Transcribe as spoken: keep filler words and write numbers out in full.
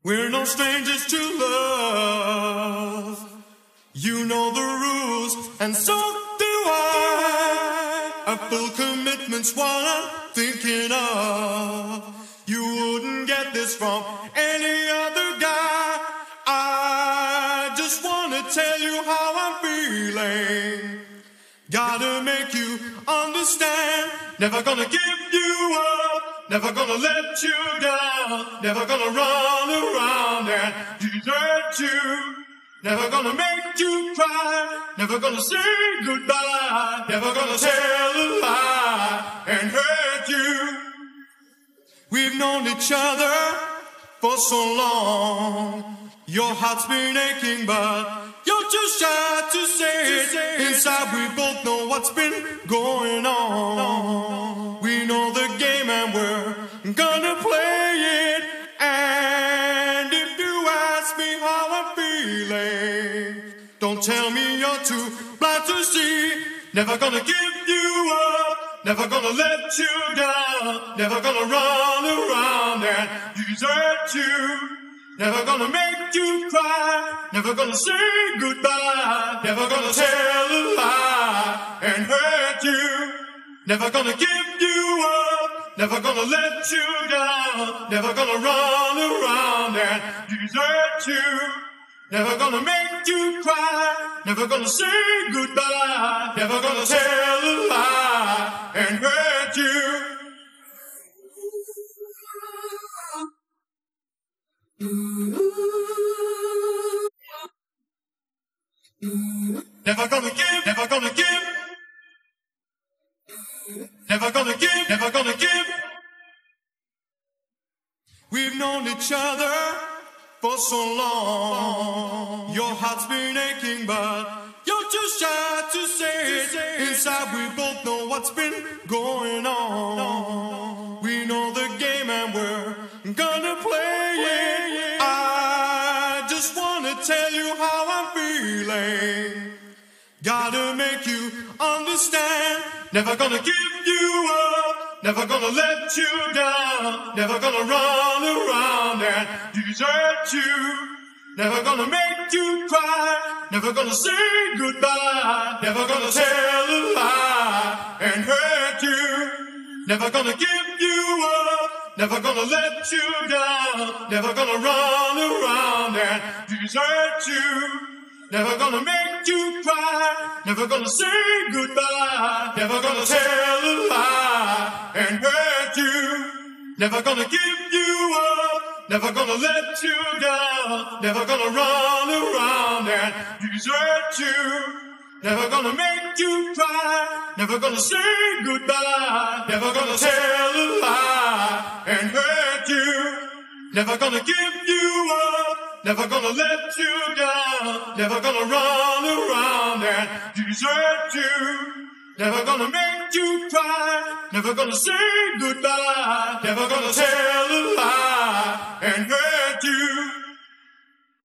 We're no strangers to love. You know the rules, and so do I. A full commitment's what I'm thinking of. You wouldn't get this from any other guy. I just wanna tell you how I'm feeling. Gotta make you understand. Never gonna give you up. Never gonna let you down. Never gonna run around and desert you. Never gonna make you cry. Never gonna say goodbye. Never gonna tell a lie and hurt you. We've known each other for so long. Your heart's been aching, but you're too shy to say it. Inside we both know what's been going on. We know the game and we're gonna play it. And if you ask me how I'm feeling, don't tell me you're too blind to see. Never gonna give you up. Never gonna let you down. Never gonna run around and desert you. Never gonna make you cry. Never gonna say goodbye. Never gonna tell a lie and hurt you. Never gonna give you up. Never gonna let you down. Never gonna run around and desert you. Never gonna make you cry. Never gonna say goodbye. Never gonna tell a lie and hurt you. Never gonna give, never gonna give. Never gonna give, never gonna give. We've known each other for so long. Your heart's been aching, but you're too shy to say it. Inside we both know what's been going on. We know the game and we're gonna play it. I just wanna tell you how I'm feeling. Gotta make you understand. Never gonna give you up. Never gonna let you down. Never gonna run around and desert you. Never gonna make you cry. Never gonna say goodbye. Never gonna tell a lie and hurt you. Never gonna give you up. Never gonna let you down. Never gonna run around and desert you. Never gonna make you cry. Never gonna say goodbye. Never gonna tell a lie and hurt you. Never gonna give you up. Never gonna let you down. Never gonna run around and desert you. Never gonna make you cry. Never gonna say goodbye. Never gonna tell a lie and hurt you. Never gonna give you up. Never gonna let you down. Never gonna run around and desert you. Never gonna make you cry. Never gonna say goodbye. Never gonna tell a lie and hurt you.